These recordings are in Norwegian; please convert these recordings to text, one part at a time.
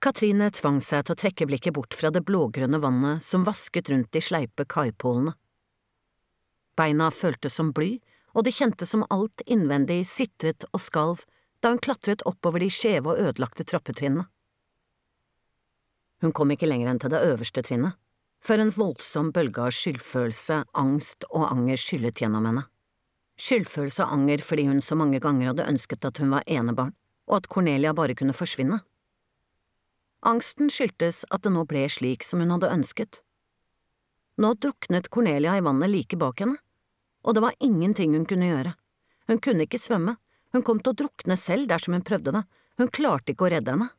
Katrine tvang seg til å trekke blikket bort fra det blågrønne vannet som vasket rundt de sleipe kaipålene. Beina føltes som bly, og det kjentes som alt innvendig sitret og skalv da hun klatret oppover de skjeve og ødelagte trappetrinnene. Hun kom ikke lenger enn til det øverste trinnet, før en voldsom bølge av skyldfølelse, angst og anger skyllet gjennom henne. Skyldfølelse og anger fordi hun så mange ganger hadde ønsket at hun var enebarn, og at Cornelia bare kunne forsvinne. Angsten skyldtes at det nå ble slik som hun hadde ønsket. Nå druknet Cornelia i vannet like bak henne, og det var ingenting hun kunne gjøre. Hun kunne ikke svømme, hun kom til å drukne selv dersom hun prøvde det, hun klarte ikke å redde henne.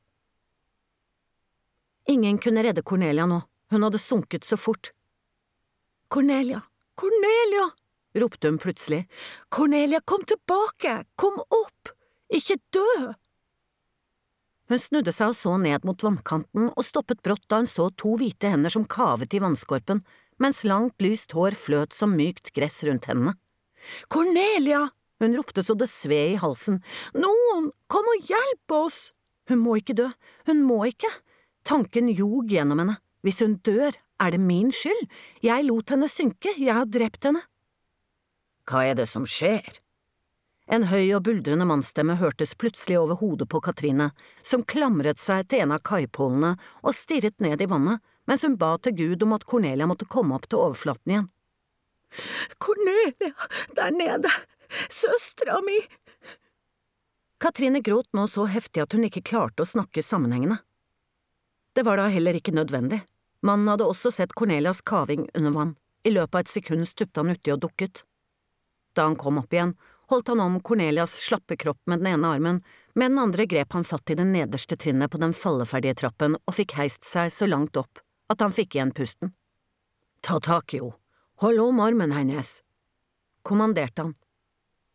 Ingen kunne redde Cornelia nå, hun hadde sunket så fort. Cornelia, Cornelia, ropte hun plutselig. Cornelia, kom tilbake, kom opp, ikke dø! Hun snudde seg og så ned mot vannkanten og stoppet brått da hun så to hvite hender som kavet i vannskorpen, mens langt lyst hår fløt som mykt gress rundt hendene. Cornelia! Hun ropte så det sved i halsen. Noen, kom og hjelp oss! Hun må ikke dø, hun må ikke. Tanken jog gjennom henne. Hvis hun dør, er det min skyld. Jeg lot henne synke, jeg har drept henne. Hva er det som skjer? En høy og buldrende mannsstemme hørtes plutselig over hodet på Katrine, som klamret seg til en av kaipålene og stirret ned i vannet, mens hun ba til Gud om at Cornelia måtte komme opp til overflaten igjen. Cornelia, der nede, søstera mi! Katrine gråt nå så heftig at hun ikke klarte å snakke sammenhengende. Det var da heller ikke nødvendig. Mannen hadde også sett Cornelias kaving under vann. I løpet av et sekund stupte han uti og dukket. Da han kom opp igjen, holdt han om Cornelias slappe kropp med den ene armen, med den andre grep han fatt i det nederste trinnet på den falleferdige trappen og fikk heist seg så langt opp at han fikk igjen pusten. Ta tak i henne, hold om armen hennes, kommanderte han,